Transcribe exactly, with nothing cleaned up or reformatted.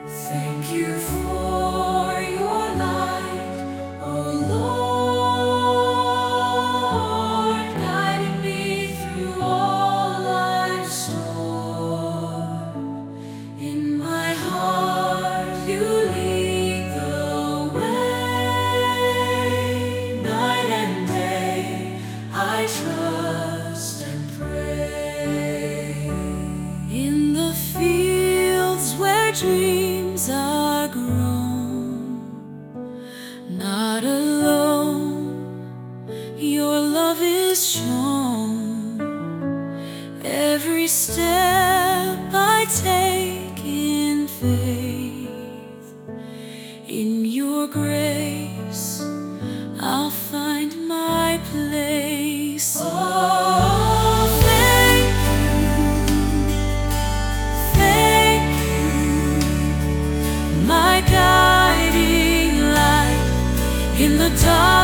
Thank you for your light, oh Lord, guiding me through all life's storm. In my heart you lead the way, night and day I trust and pray. In the fields where dreams are grown, not alone, your love is shown. Every step I take in faith, in your grace I'll find my place. Oh, thank you, my guiding light in the dark.